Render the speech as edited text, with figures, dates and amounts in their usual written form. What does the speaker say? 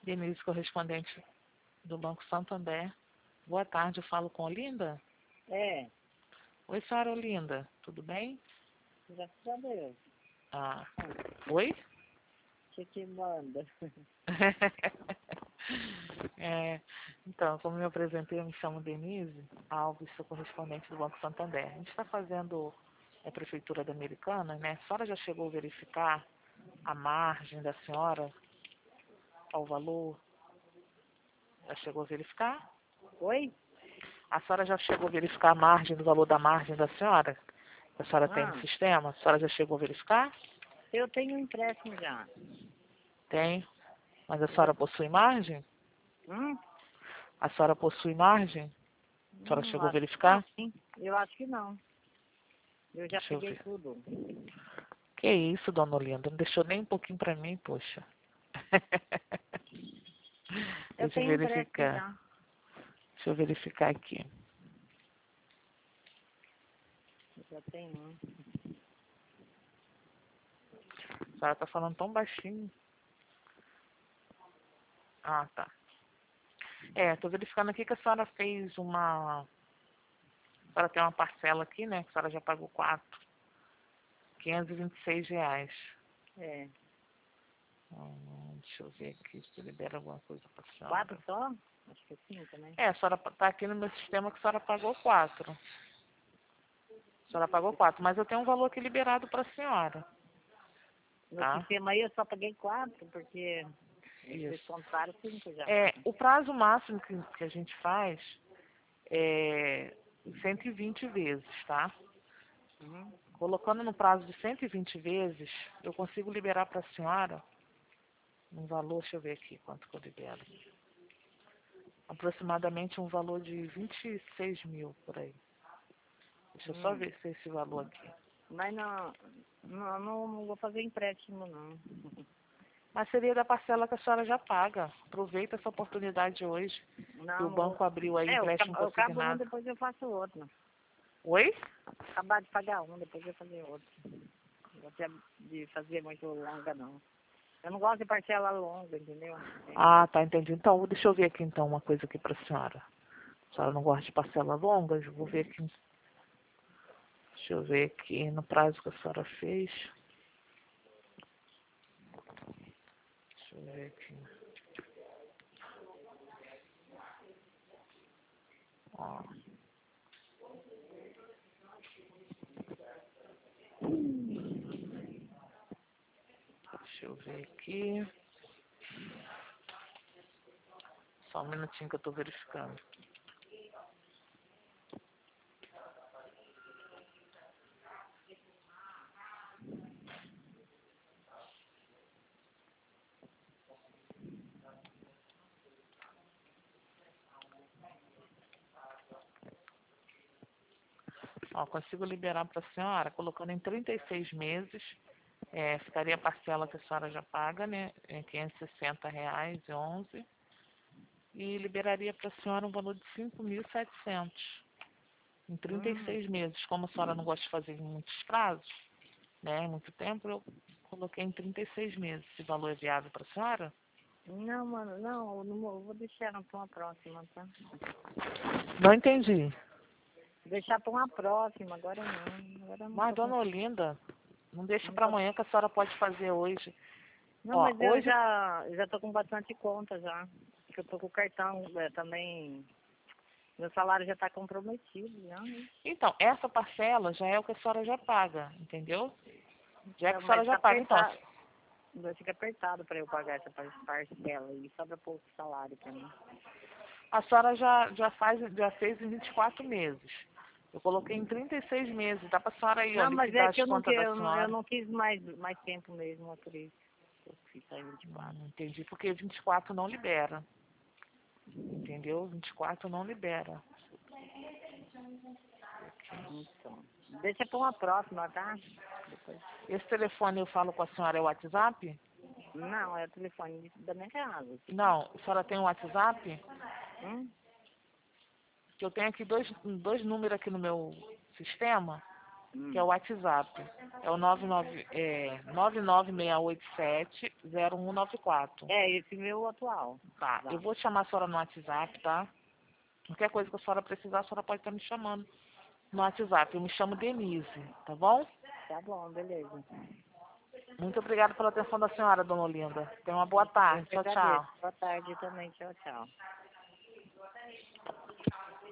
Denise, correspondente do Banco Santander. Boa tarde, eu falo com Olinda? É, Oi, senhora Olinda, tudo bem? graças a Deus. Ah, oi? Que manda? É, então, como me apresentei, eu me chamo Denise Alves, sou correspondente do Banco Santander. A gente está fazendo a Prefeitura da Americana, né? A senhora já chegou a verificar a margem da senhora, ao valor? Já chegou a verificar? Oi? A senhora já chegou a verificar a margem do valor da margem da senhora? Que a senhora tem no Ah, sistema? A senhora já chegou a verificar? eu tenho um empréstimo já. Tem. Mas a Já- senhora possui margem? Hum? A senhora possui margem? A senhora chegou a Acho que não, verificar? hein? Eu acho que não. Eu já Deixa eu peguei ver. tudo. Que isso, dona Olinda? Não deixou nem um pouquinho pra mim, poxa. Eu Deixa eu tenho empréstimo verificar. já. Deixa eu verificar aqui. Eu já tenho um. A senhora tá falando tão baixinho. Ah, tá. Tô verificando aqui que a senhora fez uma... A senhora tem uma parcela aqui, né? Que a senhora já pagou R$ 526. É. Deixa eu ver aqui se libera alguma coisa pra senhora. 4 só? Acho que é 5, né? A senhora tá aqui no meu sistema que a senhora pagou 4. A senhora pagou 4, mas eu tenho um valor aqui liberado pra senhora, No tá? sistema aí eu só paguei 4, porque eles Isso. descontaram 5 já. O prazo máximo que a gente faz é 120 vezes, tá? Uhum. Colocando no prazo de 120 vezes, eu consigo liberar para a senhora um valor, deixa eu ver aqui quanto que eu libero. Aproximadamente um valor de 26 mil por aí. Deixa eu só Hum. ver se é esse valor aqui. Mas não vou fazer empréstimo, não. Mas seria da parcela que a senhora já paga. Aproveita essa oportunidade hoje, que o Não vou. banco abriu aí Eu empréstimo acabo um, consignado. depois eu faço outro. Oi? Acabar de pagar um, depois eu fazer outro. Não gosto de fazer muito longa, não. Eu não gosto de parcela longa, entendeu? Ah, tá, entendi. Então, deixa eu ver aqui então uma coisa aqui para a senhora. A senhora não gosta de parcela longa? Eu vou ver aqui. Deixa eu ver aqui no prazo que a senhora fez. Deixa eu ver aqui. Ó. Deixa eu ver aqui. Só um minutinho que eu tô verificando. Ó, consigo liberar para a senhora, colocando em 36 meses. Ficaria a parcela que a senhora já paga, né? R$ 560 e 11. E liberaria para a senhora um valor de 5.700 em Hum. 36 meses. Como a senhora não gosta de fazer em muitos prazos, né? Muito tempo, eu coloquei em 36 meses. Esse valor é viável para a senhora? Não, mano, não, eu não vou deixar para uma próxima, tá? Não entendi. Deixar para uma próxima, agora não. Agora eu não Mas, tô com. dona Olinda, não deixa Não, para amanhã que a senhora pode fazer hoje. não, Ó, mas eu hoje... já tô com bastante conta já. Porque eu tô com o cartão também. Meu salário já tá comprometido já, né? Então, essa parcela já é o que a senhora já paga, entendeu? Já é que Então, a mas senhora já tá paga. Então, apertado. Fica apertado para eu pagar essa parcela e sobra pouco salário para mim. a senhora já fez em 24 meses. Eu coloquei em 36 meses. Dá para a senhora aí, ó, Não, mas é liquidar que as contas da eu senhora. não quis mais tempo mesmo, é por isso que eu fiz só em 24. Entendi, porque 24 não libera. Entendeu? 24 não libera. Então, deixa para uma próxima, tá? Depois. Esse telefone eu falo com a senhora é o WhatsApp? Não, é o telefone da minha casa. Esse aqui. Não, a senhora tem o WhatsApp? Hum? Que eu tenho aqui dois números aqui no meu sistema. que é o WhatsApp. É o 99687-0194. É esse meu atual. Tá, eu vou chamar a senhora no WhatsApp, tá? Qualquer coisa que a senhora precisar, a senhora pode estar me chamando no WhatsApp. Eu me chamo Denise, tá bom? Tá bom, beleza. Muito obrigada pela atenção da senhora, dona Olinda. Tenha uma boa tarde. Eu Tchau, tchau. agradeço. Boa tarde também. Tchau, tchau.